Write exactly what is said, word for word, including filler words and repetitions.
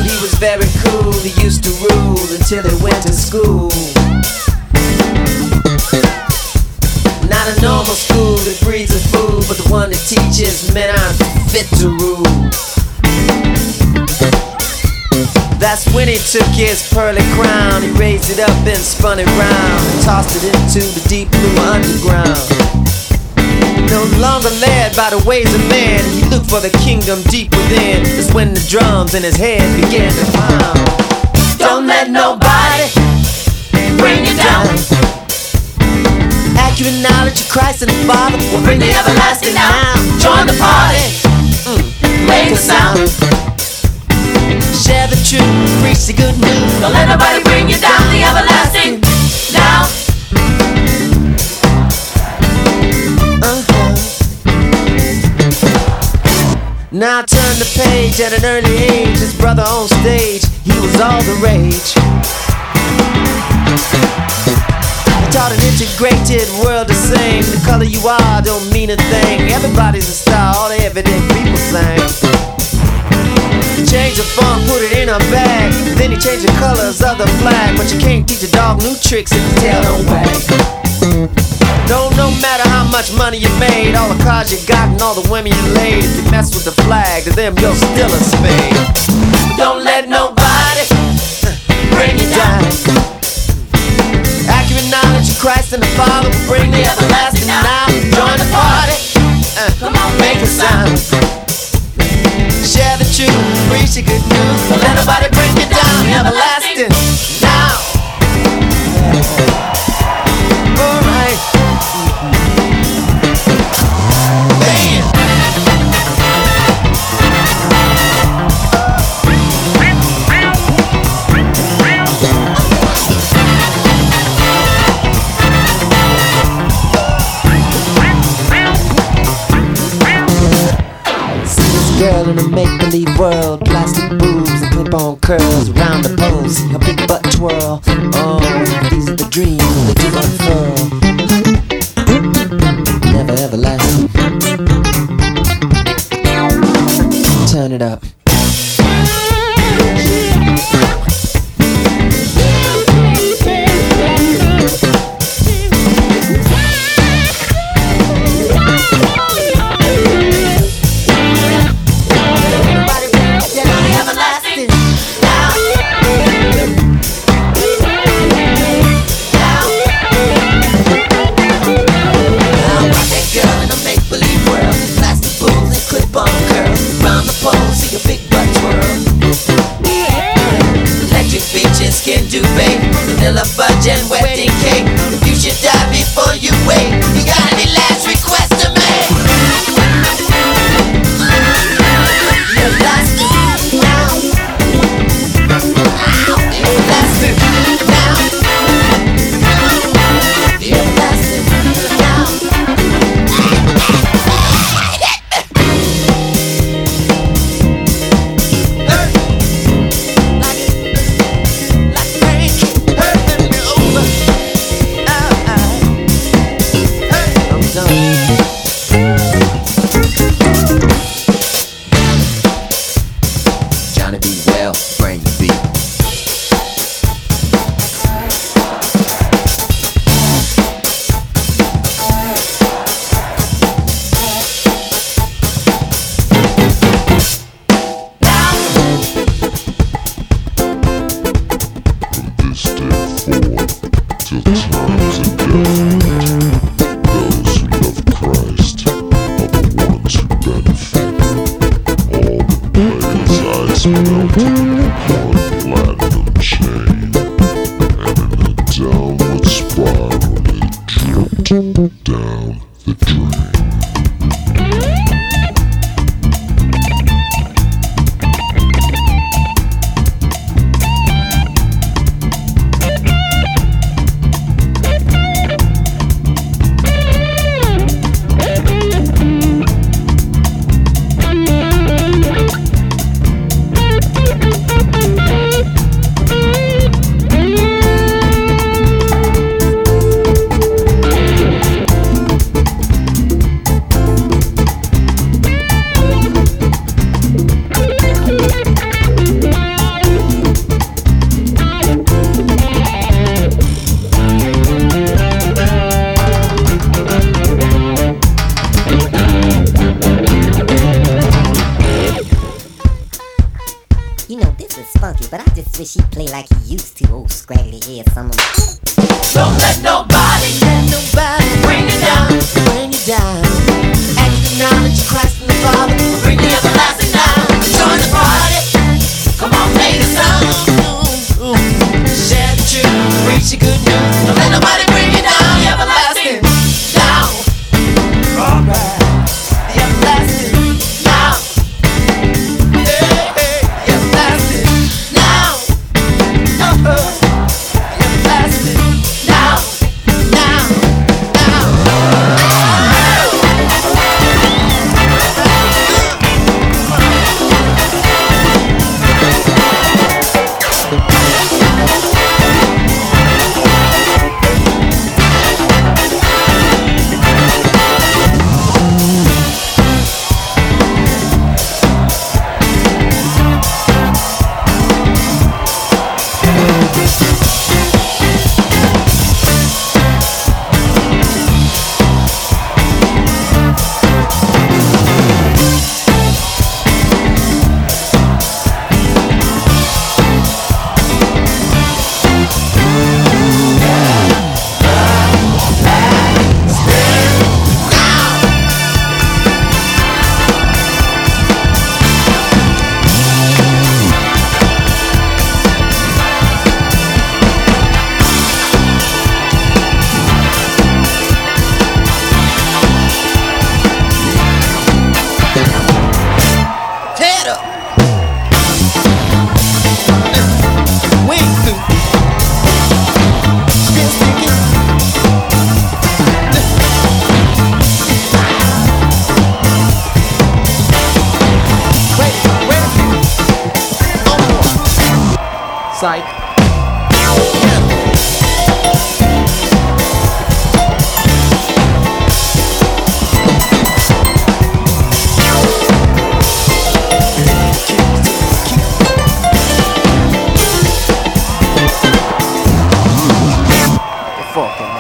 He was very cool, he used to rule until he went to school. Not a normal school that breeds a fool, but the one that teaches men aren't fit to rule. That's when he took his pearly crown. He raised it up and spun it round and tossed it into the deep blue underground. No longer led by the ways of man, he looked for the kingdom deep within. That's when the drums in his head began to pound. Don't let nobody bring you down. Accurate knowledge of Christ and the Father will bring the everlasting now. Join the party, mm. Make a sound. Share the truth, preach the good news. Don't let nobody bring you down. The everlasting now. Uh-huh. Now turn the page at an early age. His brother on stage, he was all the rage. He taught an integrated world the same. The color you are don't mean a thing. Everybody's a star, all the everyday people sing. Change the funk, put it in a bag. Then he changed the colors of the flag. But you can't teach a dog new tricks if the tail don't wag. Don't no matter how much money you made, all the cars you got and all the women you laid, if you mess with the flag, to them you're still a spade. Don't let nobody bring you down. Accurate knowledge of Christ and the Father will bring the everlasting now. Join the party, uh, come on, make a sound. Share the truth, preach the good news. Don't let nobody bring you down. Everlasting now. Alright. Bam. Girl in a make-believe world, plastic boobs and clip-on curls around the pole, see her big butt twirl. Oh, these are the dreams that do unfurl. Never everlasting. Turn it up. Vanilla fudge and wedding cake. If you should die before you wait, you got any last request to make? Everlasting now. Everlasting now. Everlasting now. Johnny B. Well, bring the beat. From this day forward, till times indefinite, those who love Christ are the ones who benefit. All the players' eyes melted upon platinum chain, and in a downward spiral it dripped down the drain. Thank you. sounds funky, but I just wish he'd play like he used to. Old scraggly hair, some of Don't let nobody, let nobody bring you down, bring you down. Acknowledge Christ and the Father, bring the everlasting down. Join the party, come on, play the sound. Share the truth, preach the good news. Don't let nobody bring you down, the everlasting down. Alright, the everlasting down. Hey, hey, the everlasting down. Uh-uh. The everlasting down, down, head up. Wing through. Spin sticking. Wait, wait. On one. Psych. Fuck him.